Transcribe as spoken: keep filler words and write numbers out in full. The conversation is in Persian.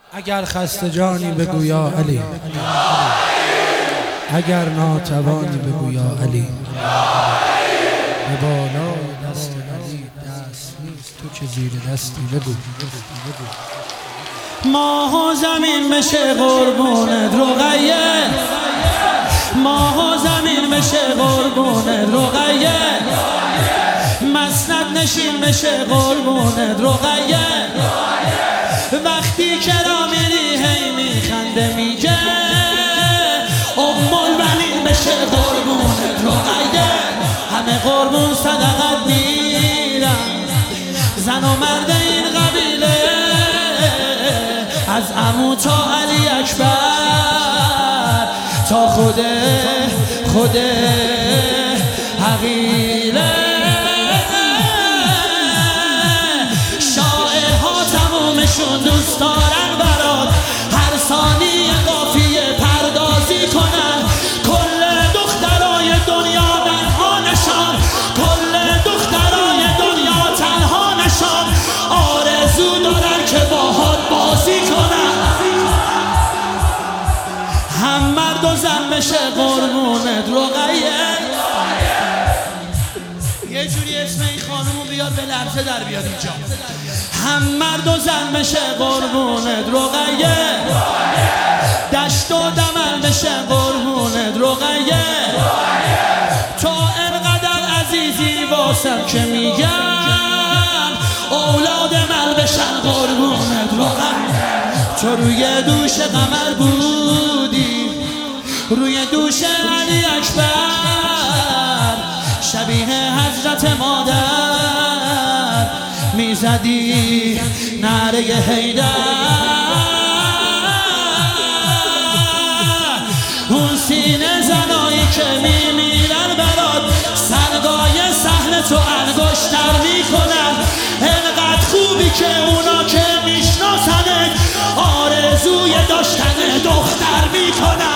اگر خسته جانی بگو یا علی، اگر ناتوانی بگو یا علی. به بالای دست علی دست نیست، تو که زیر دستی بگو. ماه و زمین بشه قربونت رقیه، ماه و زمین بشه قربونت رقیه، مسند نشین بشه قربونت رقیه. وقتی که را میری هی میخنده میگه ام البنین بشه قربونت رقیه. همه قربون صدقت میرن، زن و مرد این قبیله، از عمو تا علی اکبر تا خود خود حقیله. شاعرها تمومشون دوست دارن برات هر ثانیه قافیه پردازی کنن. کل دخترای دنیا تنها نشان، کل دخترای دنیا تنها نشان، آرزو دارن که باهات بازی کنن. هم مرد و زن بشه قربونت رقیه. یه جوری اسم این خانومو بیاد به لرزه در بیاد اینجا. هم مرد و زن بشه قربونت رقیه، دشت و دمن بشه قربونت رقیه. تو انقدر عزیزی واسم که میگن اولاد من بشن قربونت رقیه. تو روی دوش قمر بودی، روی دوش علی اکبر، شبیه حضرت مادر میزدی نعره حیدر. اون سینه زنایی که میمیرن برات سرگای صحنه تو انگشتر میکنن. انقدر خوبی که اونا که میشناسنت آرزوی داشتن دختر میکنن.